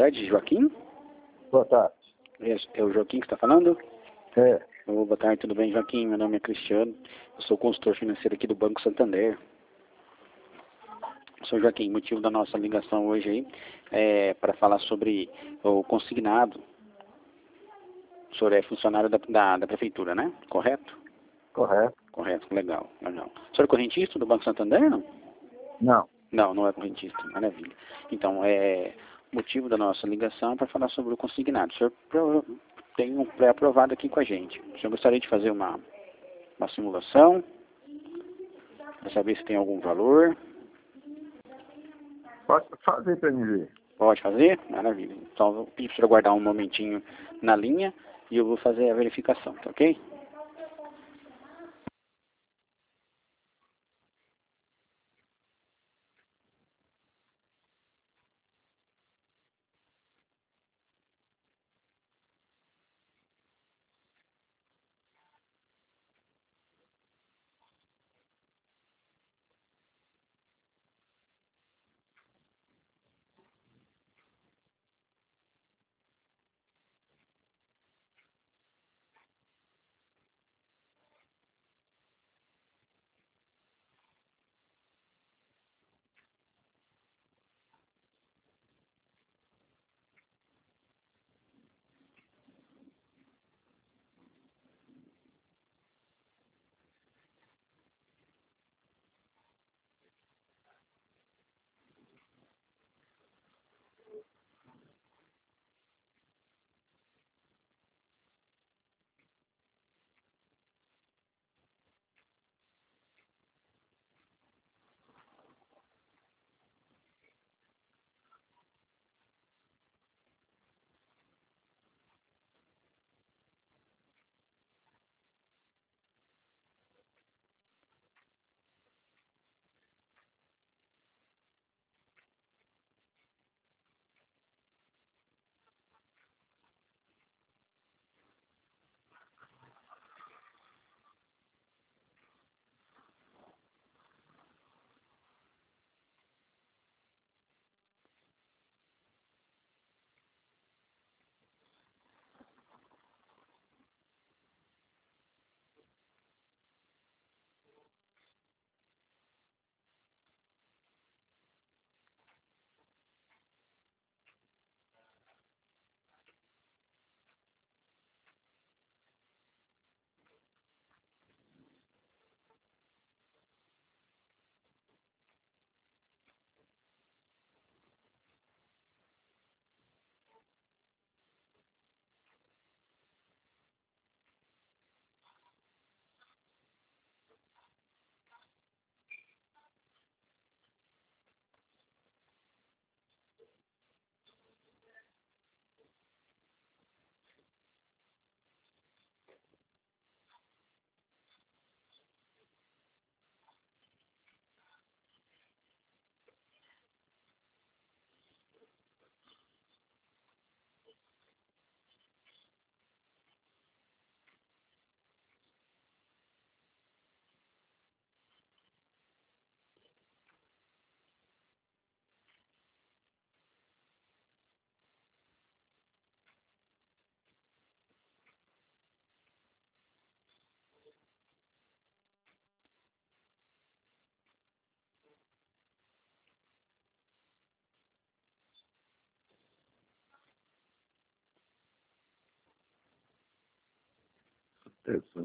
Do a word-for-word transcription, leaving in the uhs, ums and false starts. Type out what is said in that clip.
tarde, Joaquim? Boa tarde. É, é o Joaquim que está falando? É. Oh, boa tarde, tudo bem, Joaquim? Meu nome é Cristiano, eu sou consultor financeiro aqui do Banco Santander. Sou Joaquim, motivo da nossa ligação hoje aí é para falar sobre o consignado. O senhor é funcionário da, da, da prefeitura, né? Correto? Correto. Correto, legal, legal. O senhor é correntista do Banco Santander, não? Não. Não, não é correntista, maravilha. Então, é, o motivo da nossa ligação é para falar sobre o consignado. O senhor pro- tem um pré-aprovado aqui com a gente. O senhor gostaria de fazer uma, uma simulação para saber se tem algum valor? Pode fazer para mim ver. Pode fazer? Maravilha. Então, eu vou pedir para o senhor aguardar um momentinho na linha e eu vou fazer a verificação, tá ok? Isso.